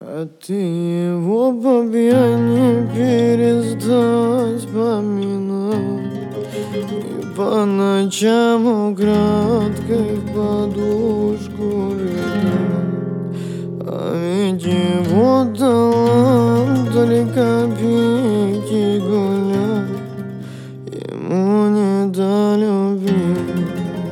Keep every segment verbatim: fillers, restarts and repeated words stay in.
А ты его по пьяни перестать поминать и по ночам украдкой в подушку рыдать. А ведь его талант только пить и гулять, ему не до любви.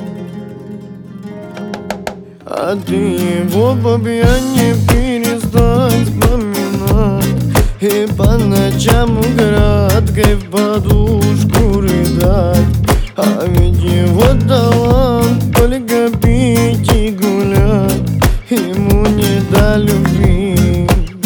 А ты его по пьяни перестать вспоминать и по ночам украдкой в подушку рыдать. А ведь его талант только пить и гулять, ему не до любви.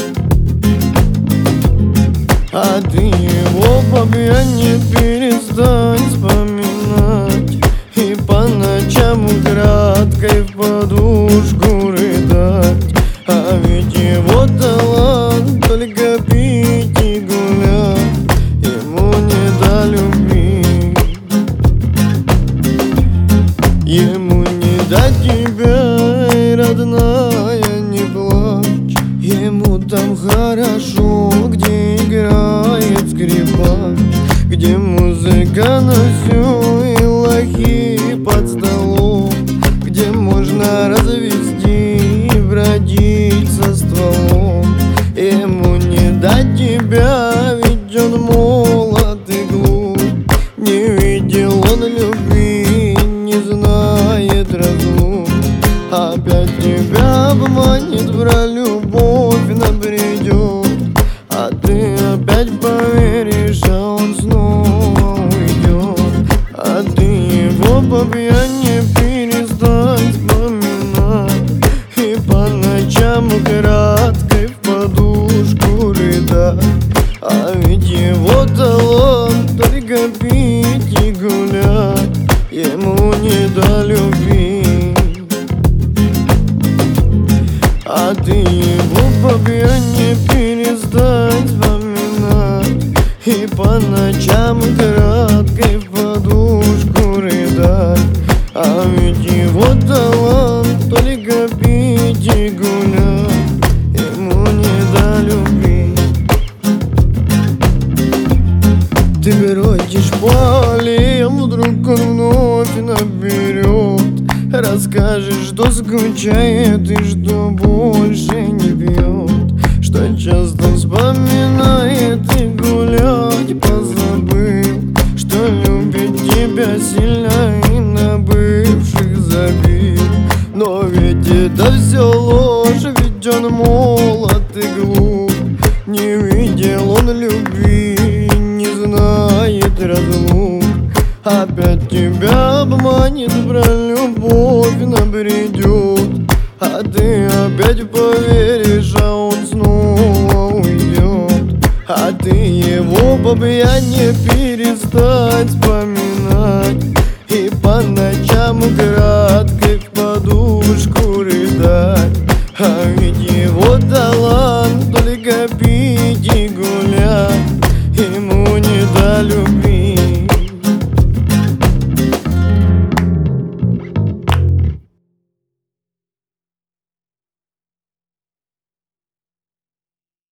А ты его по пьяни перестань вспоминать и по ночам украдкой в подушку рыдать. А ведь его талант только пить и гулять, ему не до любви. Ему не до тебя, родная, не плачь. Ему там хорошо, где играет скрипач, где музыка на всю и лохи под столом, где можно развести и бродить со стволом. Ему не до тебя, ведь он молод и глуп, не видел он любви, не знает разлук. Опять тебя обманет, про любовь набредет, а ты опять поверишь, а он снова уйдет. А ты его по пьяни перестань вспоминать и по ночам украдкой в подушку рыдать. А ведь его талант только пить и гулять, ему не до любви. А ты его по пьяни перестань вспоминать и по ночам украдкой в подушку рыдать. А ведь его талант только пить и гулять, ему не до любви. Ты бродишь по аллеям, вдруг он вновь наберет, расскажешь, что скучает и что больше не пьет, что часто вспоминает и гулять позабыл, что любит тебя сильно и на бывших забил. Но ведь это все ложь, ведь он молод и глуп, не видел он любви, не знает разлук. Опять тебя обманет, про любовь набредет, а ты опять поверишь, а он снова уйдет. А ты его по пьяни перестать вспоминать и по ночам украдкой в подушку рыдать. А ведь его талант только пить и гулять, ему не до любви.